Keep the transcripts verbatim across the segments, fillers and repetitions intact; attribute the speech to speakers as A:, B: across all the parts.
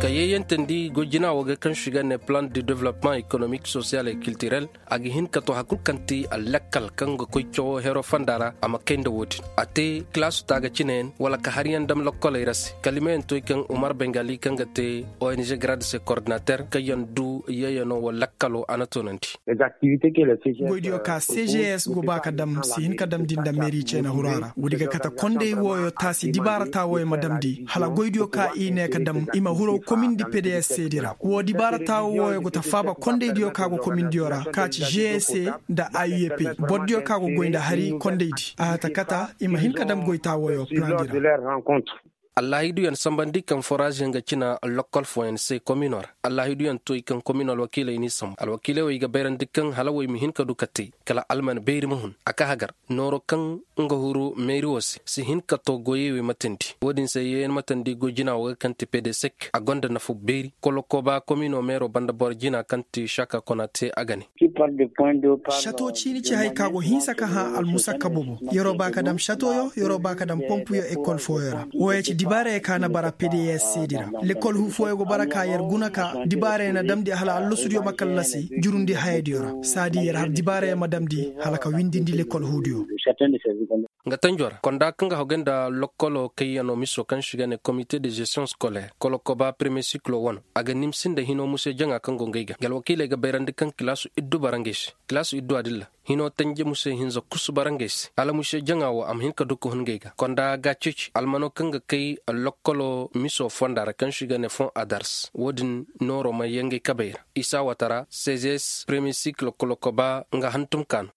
A: kayeyen tendi gojina waga kan shiga ne plan de développement économique social et culturel agi hin kato hakul kanti alakal kan go koycho hero fandara ama kenda wodi ate class taga chinen wala ka hariyan dam lokole ras kalimen toy kan Umar Bengali kan gate O N G grade ce coordinateur kayan du yeyeno walakalo anatonanti
B: les activités que le C G S
C: goidio ka C G S go baka dam sin kadam dinda meri chena hurara wudiga kata konde woyo tasi dibara ta woyo madam di hala goidio ka ine kadam ima huro commune di P D S sedira wo dibara ta woyo go tafaba konde dio ka go commune diora ka ci G S C da A U E P boddio ka go goinda hari konde di ata kata ima hin kadam goita woyo plan dira
A: Allah hidu yan sambandi kan forage nga china local foyen se communal Allah hidu yan toy kan communal wakile ini sam al wakile way ga beran dikkan halaway mihin ka dukati kala alman beeri muhun aka hagar noro kan nga huru meri wasi si hin ka to goyewe matandi wodin se yen matandi gojina wa kan ti pedesek agonda na fu beeri kolokoba communal mero banda borjina kan ti shaka konate agani
C: chateau chini ci hay kago hinsa ka ha al musakka bobo yoro baka dam chateau yo yoro baka dam pompe yo école foyera woye ci dibare kana bara P D S sidira l'école hu foyego baraka yer gunaka dibare na damdi hala allo studio makallasi jurundi haydiora sadi yer har dibare ma damdi hala ka windindi l'école hudio
A: nga tanjora konda kanga hogenda lokolo kayano miso kan shigane comité de gestion scolaire kolokoba premier cycle one aga nimsinde hino muse janga kango ngeiga gal wakile ga berandi kan classe iddu barangesh classe iddu adilla hino tanje muse hinzo kusu barangesh ala muse janga wa am hinka dukko hongeiga konda gachichi almano kanga kay lokolo miso fondara kan shigane fond adars wodin noro ma yenge kabera isa watara C G S premier cycle kolokoba nga hantum kan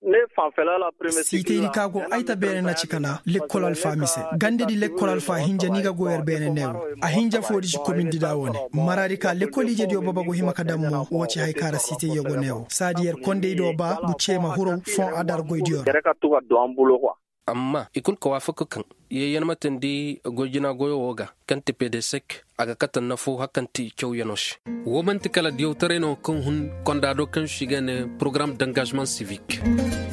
C: site ni kago aita bere na chikala l'école alpha mise gande di l'école alpha hinja niga goyer bene new a hinja fodi ci commune di dawone marari ka l'école je dio baba go himaka dammo woci hay kara site yego new sadier konde do ba bu chema huro fond adar goy dior
A: amma ikul ko wafaka kan yeyen matandi gojina goyo woga kanti pedesek aga katan nafu hakanti chowyanosh womanti kala diotare no kun hun kondado kan shigane programme d'engagement civique